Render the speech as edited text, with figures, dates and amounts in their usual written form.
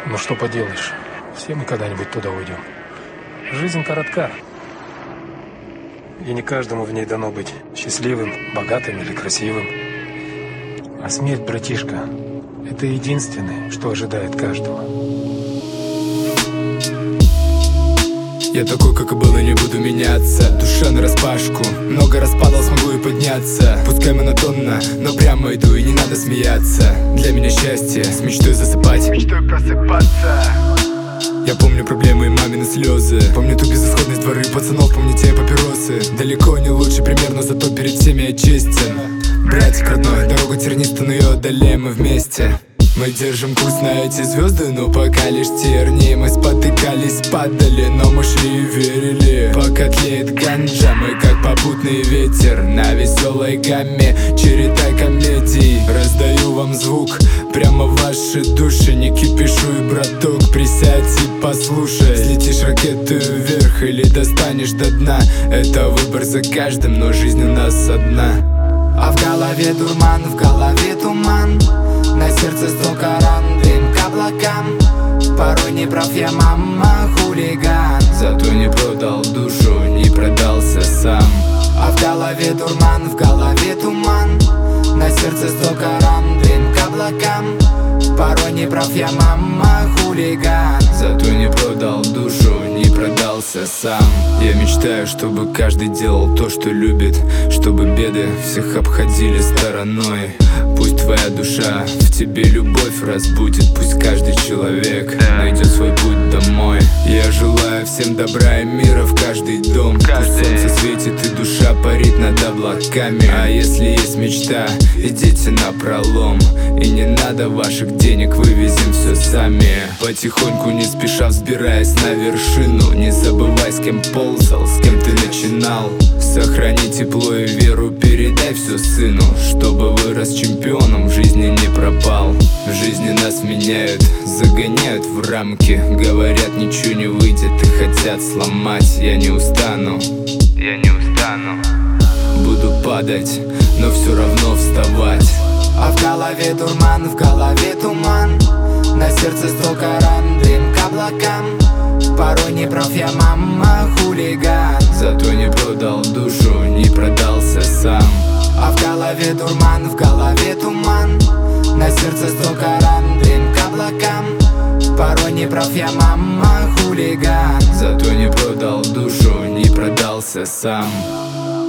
Ну что поделаешь, все мы когда-нибудь туда уйдем. Жизнь коротка, и не каждому в ней дано быть счастливым, богатым или красивым. А смерть, братишка, это единственное, что ожидает каждого. Я такой, как и был, и не буду меняться. Душа нараспашку, много раз падал, смогу и подняться. Пускай монотонно, но прямо иду, и не надо смеяться. Для меня счастье, с мечтой засыпать, мечтой просыпаться. Я помню проблемы и мамины слезы. Помню ту безысходность дворы пацанов, помню те папиросы. Далеко не лучший пример, но зато перед всеми я честен. Братик родной, дорога тернистая, но ее одолеем мы вместе. Мы держим курс на эти звезды, но пока лишь тернии. Мы спотыкались, падали, но мы шли и верили. Пока тлеет ганджа, мы как попутный ветер на веселой гамме, череда комедий. Раздаю вам звук прямо в ваши души. Не кипишуй, браток, присядь и послушай. Взлетишь ракетой вверх или достанешь до дна. Это выбор за каждым, но жизнь у нас одна. А в голове дурман, в голове туман. На сердце столько ран, дым к облакам. Порой не прав я, мама, хулиган. Зато не продал душу, не продался сам. А в голове дурман, в голове туман. На сердце столько ран, дым к облакам. Порой не прав я, мама, хулиган. Зато не продал душу, не продался сам. Я мечтаю, чтобы каждый делал то, что любит, чтобы беды всех обходили стороной. Пусть твоя душа в тебе любовь разбудит. Пусть каждый человек найдет свой путь домой. Я желаю всем добра и мира в каждый дом. Пусть солнце светит и душа парит над облаками. А если есть мечта, идите напролом. И не надо ваших денег, вывезем все сами. Потихоньку, не спеша взбираясь на вершину. Не забывай, с кем ползал, с кем ты начинал. Сохрани тепло и веру, передай все сыну, чтобы вырос чемпионом, в жизни не пропал. В жизни нас меняют, загоняют в рамки. Говорят, ничего не выйдет и хотят сломать. Я не устану, я не устану. Буду падать, но все равно вставать. А в голове дурман, в голове туман. На сердце столько ран, дым к облакам. Порой не прав я, мама, хулиган. Зато не продал душу, не продался сам. А в голове дурман, в голове туман. На сердце столько ран, дым к облакам. Порой не прав я, мама, хулиган. Зато не продал душу, не продался сам.